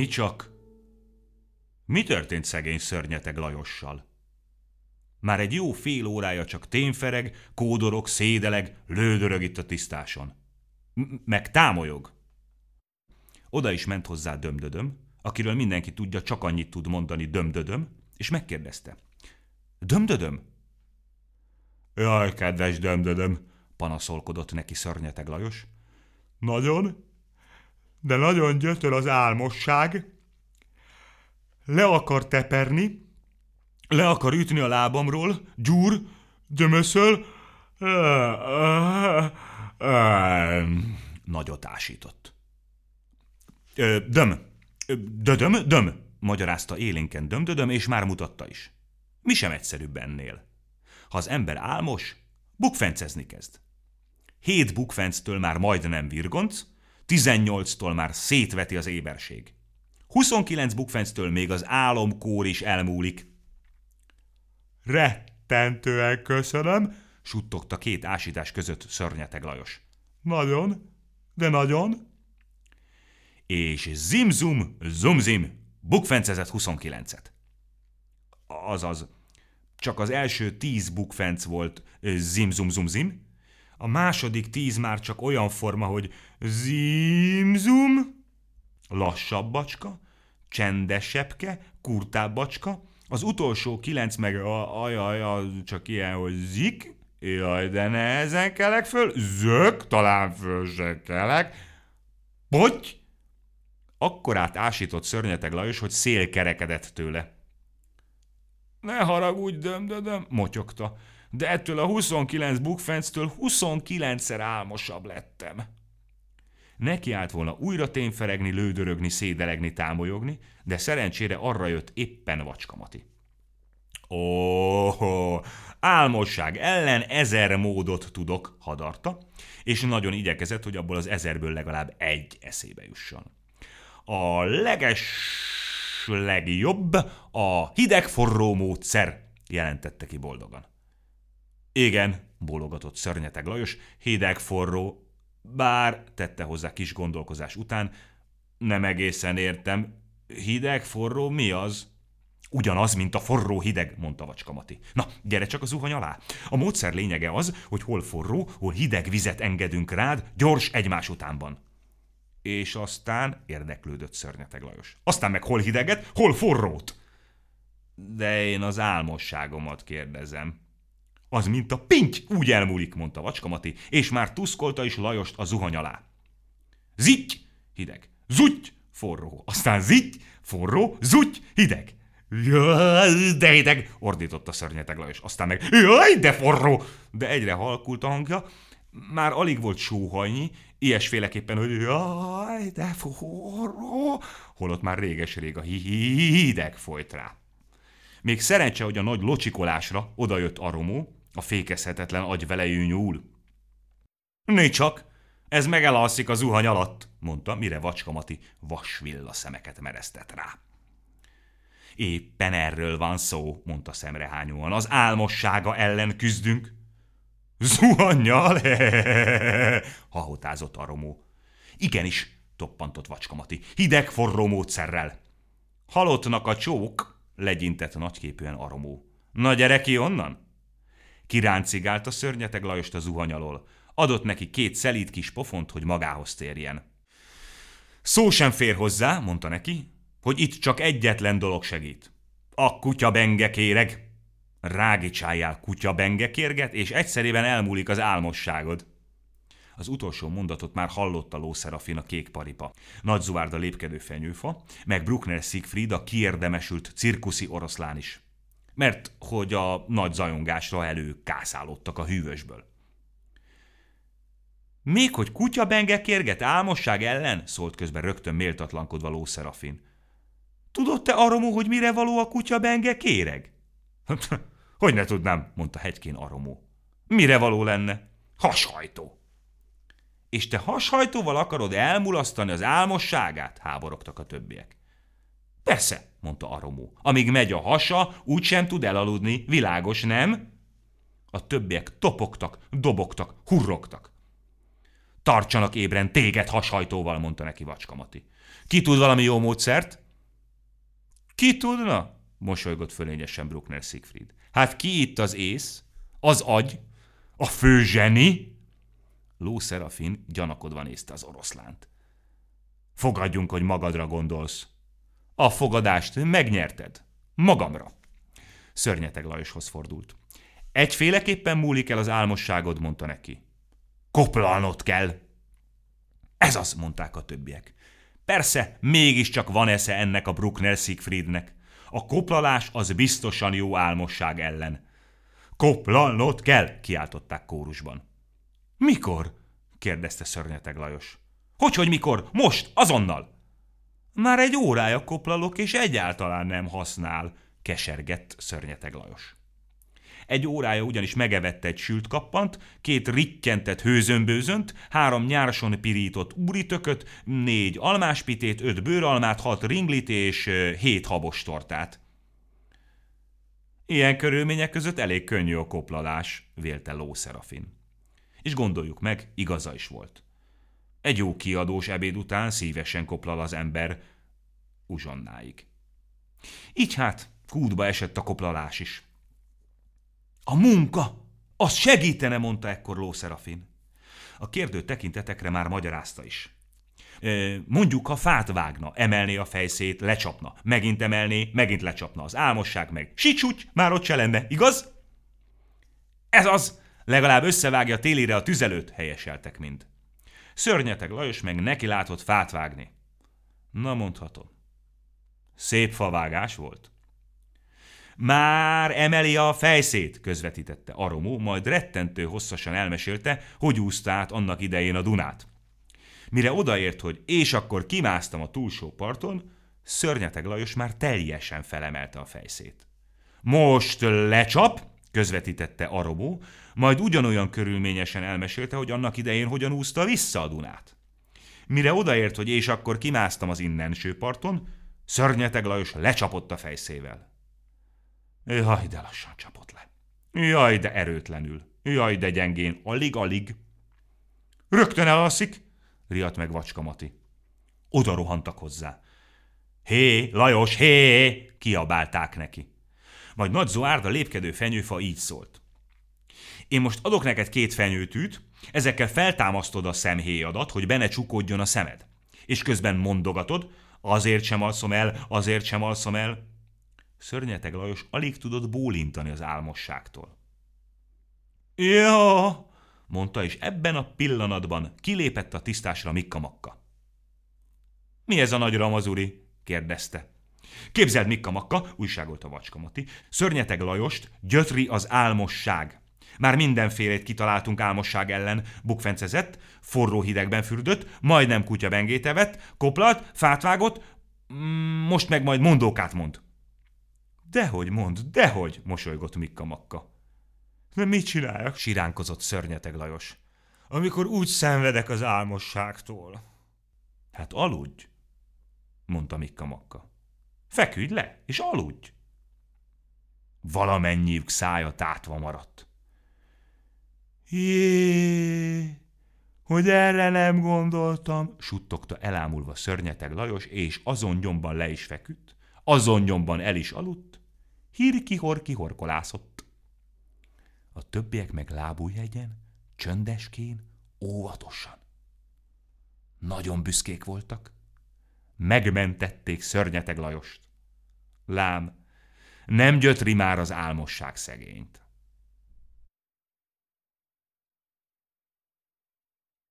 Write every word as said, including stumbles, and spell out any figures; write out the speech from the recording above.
csak! Mi történt szegény Szörnyeteg Lajossal? Már egy jó fél órája csak témfereg, kódorog, szédeleg, lődörög itt a tisztáson. M- meg támolyog. Oda is ment hozzá Dömdödöm, akiről mindenki tudja, csak annyit tud mondani Dömdödöm, és megkérdezte. Dömdödöm? Jaj, kedves Dömdödöm, panaszolkodott neki Szörnyeteg Lajos. Nagyon, de nagyon gyötör az álmosság. Le akar teperni, le akar ütni a lábamról, gyúr, gyömöszöl. Nagyot ásított. Döm, dödöm, döm, magyarázta élénken Dömdödöm, és már mutatta is. Mi sem egyszerűbb ennél. Ha az ember álmos, bukfencezni kezd. Hét bukfenctől már majdnem virgonc, tizennyolctól már szétveti az éberség. huszonkilenc bukfenctől még az álomkór is elmúlik. Rettentően köszönöm, suttogta két ásítás között Szörnyeteg Lajos. Nagyon, de nagyon. És zimzum, zumzim, bukfencezett huszonkilencet. Azaz, csak az első tíz bukfenc volt zimzum-zumzim, a második tíz már csak olyan forma, hogy zimzum, lassabbacska, csendesebbke, kurtábbacska, az utolsó kilenc meg ajaj, csak ilyen, hogy zik, jaj, de nehezen kelek föl, zök, talán föl se kelek, potty, akkorát ásított Szörnyeteg Lajos, hogy szél kerekedett tőle. Ne haragudj, Dömdödöm, motyogta, de ettől a huszonkilenc bukfenctől huszonkilencszer álmosabb lettem. Neki állt volna újra témferegni, lődörögni, szédelegni, támolyogni, de szerencsére arra jött éppen Vacskamati. Ó, álmosság ellen ezer módot tudok, hadarta, és nagyon igyekezett, hogy abból az ezerből legalább egy eszébe jusson. A leges legjobb a hideg-forró módszer, jelentette ki boldogan. Igen, bólogatott Szörnyeteg Lajos, hideg-forró, bár, tette hozzá kis gondolkozás után, nem egészen értem, hideg-forró mi az? Ugyanaz, mint a forró-hideg, mondta Vacskamati. Na, gyere csak a zuhany alá. A módszer lényege az, hogy hol forró, hol hideg vizet engedünk rád, gyors egymás utánban. És aztán érdeklődött Szörnyeteg Lajos. Aztán meg hol hideget, hol forrót? De én az álmosságomat kérdezem. Az, mint a pinty, úgy elmúlik, mondta Vacskamati, és már tuszkolta is Lajost a zuhany alá. Zitty, hideg, zutty, forró, aztán zitty, forró, zutty, hideg. Jaj, de hideg, ordította Szörnyeteg Lajos, aztán meg jaj, de forró, de egyre halkult a hangja, már alig volt sóhajnyi, ilyesféleképpen, hogy jaj, de forró, holott már réges-rég a hideg folyt rá. Még szerencse, hogy a nagy locsikolásra odajött Aromó, a fékezhetetlen agyvelejű nyúl. Né csak, ez megelalszik a zuhany alatt, mondta, mire Vacskamati vasvilla szemeket meresztett rá. Éppen erről van szó, mondta szemrehányóan, az álmossága ellen küzdünk. Zuhannyal, hahotázott Aromó. Igenis, toppantott Vacskamati, hideg-forró módszerrel. Halottnak a csók, legyintett nagyképűen Aromó. Na gyere ki onnan! Kiráncigált a Szörnyeteg Lajost a zuhany alól. Adott neki két szelíd kis pofont, hogy magához térjen. Szó sem fér hozzá, mondta neki, hogy itt csak egyetlen dolog segít. A kutyabenge kéreg. Rágicsáljál kutyabenge kérget, és egyszerűen elmúlik az álmosságod. Az utolsó mondatot már hallotta Lószerafin a kék paripa, Nagy Zuvárd a lépkedő fenyőfa, meg Bruckner Siegfried a kiérdemesült cirkuszi oroszlán is. Mert hogy a nagy zajongásra előkászálódtak a hűvösből. Még hogy kutyabenge kérget álmosság ellen? Szólt közben rögtön méltatlankodva Lószerafin. Tudod te, Aromó, hogy mire való a kutyabenge kéreg? Hogy ne tudnám, mondta hegykén Aromó. Mire való lenne? Hashajtó. És te hashajtóval akarod elmulasztani az álmosságát? Háborogtak a többiek. Persze, mondta Aromó. Amíg megy a hasa, úgysem tud elaludni. Világos, nem? A többiek topogtak, dobogtak, hurrogtak. Tartsanak ébren téged hashajtóval, mondta neki Vacskamati. Ki tud valami jó módszert? Ki tudna? Mosolygott fölényesen Bruckner Siegfried. Hát ki itt az ész? Az agy? A fő zseni? Ló Szerafin gyanakodva nézte az oroszlánt. Fogadjunk, hogy magadra gondolsz. A fogadást megnyerted. Magamra. Szörnyeteg Lajoshoz fordult. Egyféleképpen múlik el az álmosságod, mondta neki. Koplalnod kell. Ez az, mondták a többiek. Persze, mégiscsak van esze ennek a Bruckner Siegfriednek. A koplalás az biztosan jó álmosság ellen. Koplalnod kell, kiáltották kórusban. Mikor? kérdezte Szörnyeteg Lajos. Hogyhogy mikor? Most, azonnal! Már egy órája koplalok, és egyáltalán nem használ, kesergett Szörnyeteg Lajos. Egy órája ugyanis megevette egy sült kappant, két rikkentet hőzömbőzönt, három nyárson pirított úritököt, négy almáspitét, öt bőralmát, hat ringlit és hét habostortát. Ilyen körülmények között elég könnyű a koplalás, vélte Ló Szerafin. És gondoljuk meg, igaza is volt. Egy jó kiadós ebéd után szívesen koplal az ember uzsonnáig. Így hát kútba esett a koplalás is. A munka! Az segítene, mondta ekkor Ló Szerafin. A kérdő tekintetekre már magyarázta is. Mondjuk, ha fát vágna, emelné a fejszét, lecsapna, megint emelné, megint lecsapna, az álmosság meg sicsúgy, már ott se lenne, igaz? Ez az! Legalább összevágja télire a tüzelőt, helyeseltek mind. Szörnyeteg Lajos meg neki látott fát vágni. Na, mondhatom. Szép favágás volt. Már emeli a fejszét, közvetítette Aromó, majd rettentő hosszasan elmesélte, hogy úszta át annak idején a Dunát. Mire odaért, hogy és akkor kimásztam a túlsó parton, Szörnyeteg Lajos már teljesen felemelte a fejszét. Most lecsap, közvetítette Aromó, majd ugyanolyan körülményesen elmesélte, hogy annak idején hogyan úszta vissza a Dunát. Mire odaért, hogy és akkor kimásztam az innenső parton, Szörnyeteg Lajos lecsapott a fejszével. Jaj, de lassan csapott le. Jaj, de erőtlenül. Jaj, de gyengén. Alig-alig. Rögtön elalszik, riadt meg Vacska Mati. Oda rohantak hozzá. Hé, Lajos, hé! Kiabálták neki. Majd Nagy Zoárd, a lépkedő fenyőfa így szólt. Én most adok neked két fenyőtűt, ezekkel feltámasztod a szemhéjadat, hogy be ne csukódjon a szemed. És közben mondogatod, azért sem alszom el, azért sem alszom el. Szörnyeteg Lajos alig tudott bólintani az álmosságtól. Ja, mondta, és ebben a pillanatban kilépett a tisztásra Mikka Makka. Mi ez a nagy ramazuri? kérdezte. Képzeld, Mikka Makka, újságolta Vacska Mati, Szörnyeteg Lajost gyötri az álmosság. Már mindenfélét kitaláltunk álmosság ellen, bukfencezett, forró hidegben fürdött, majdnem kutyabengét evett, koplalt, fát vágott, most meg majd mondókát mond. Dehogy mond, dehogy, mosolygott Mikka Makka. De mit csináljak? Siránkozott Szörnyeteg Lajos. Amikor úgy szenvedek az álmosságtól. Hát aludj, mondta Mikka Makka. Feküdj le, és aludj. Valamennyiük szája tátva maradt. Jé, hogy erre nem gondoltam, suttogta elámulva Szörnyeteg Lajos, és azon nyomban le is feküdt, azon nyomban el is aludt, hirki-horki horkolászott. A többiek meg lábújhegyen, csöndeskén, óvatosan. Nagyon büszkék voltak. Megmentették Szörnyeteg Lajost. Lám, nem gyötri már az álmosság szegényt.